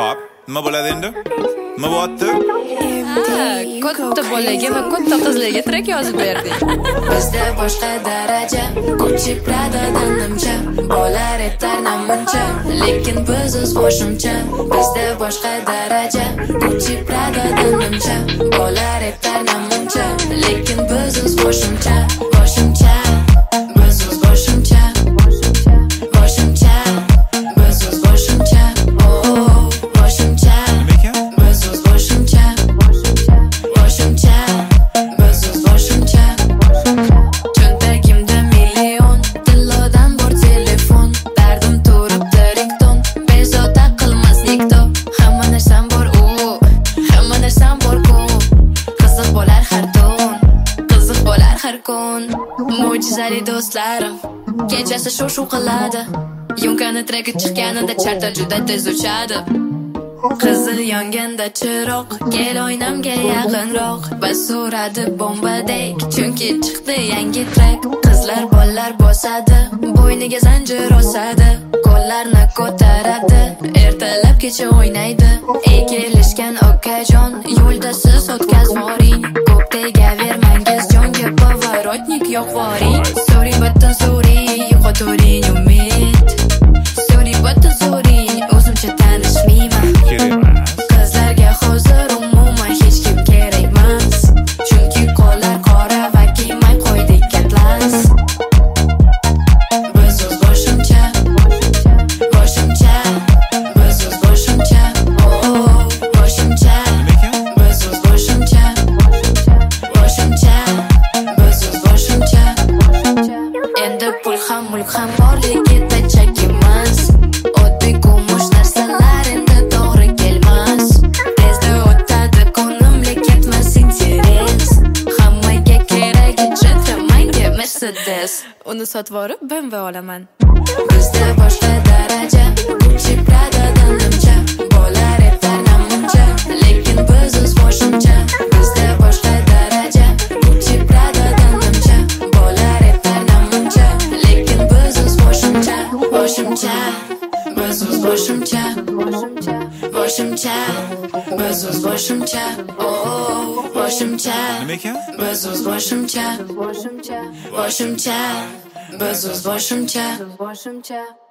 Xo'p, nima bo'ladi endi? Nima bo'lyapti? Katta bolaga va katta qizlarga trak yozib berdik. Bizda boshqa daraja, Gucci Pradadan nimcha, bo'lar etar namuncha, lekin biz o'z boshimcha. Bizda boshqa daraja, Gucci Pradadan nimcha, bo'lar etar namuncha, lekin biz o'z boshimcha. Boshimcha, biz o'z boshimcha. Boshimcha, biz o'z boshimcha. Oh, boshimcha, biz o'z boshimcha. Boshimcha, biz o'z boshimcha. Cho'ntagimda million, tillodan bor telefon, dardim turibdi rington, bezovta qilmaslik to. Hamma narsam bor u, hamma narsam bor ku. Qiziq bo'lar har tun, qiziq bo'lar har kun. Mo'jizali do'stlarim, kechasi shu qiladi. Yumkani traki chiqqanida charta juda tez uchadi. Qizil yonganda chiroq, kel oynamga yaqinroq. Bas so'radi bombadek, chunki chiqdi yangi trak. Qizlar bollar bosadi, bo'yniga zanjir osadi, qo'llarni ko'taradi, ertalab kecha o'ynaydi. Kelishgan okajon, yo'lda siz o'tkazvoring. Ko'p tegavermangiz jonga, поворотник yo'qvoring. So'ring battan so'ring, yo'qoturing umid. So'ring battan so'ring, o'zimcha tanishmayman. Qizlarga hozir umuman hech kim kerakmas, chunki qo'llar qora va kiymay qo'ydik atlas. Biz o'z boshimcha, boshimcha, biz o'z boshimcha. Oh, boshimcha, biz o'z boshimcha. Boshimcha, biz o'z boshimcha. Endi pul ham mulk ham borligida chak emas. Oddiy kumush narsalar endi to'g'ri kelmas. Tezda o'tadi kunimlik, ketmas interes. Hammaga keragi gentlemenga Mercedes. Uni sotib olib BMW olaman. Bizda boshqa daraja, Gucci Pradadan nimcha, bo'lar etar namuncha, lekin biz o'z boshimcha. Bizda boshqa daraja, Gucci Pradadan nimcha, bo'lar etar namuncha, lekin biz o'z boshimcha. Boshimcha, biz o'z boshimcha. Boshimcha, biz o'z boshimcha. Oh, boshimcha, Nima ekan? biz o'z boshimcha. Boshimcha, biz o'z boshimcha.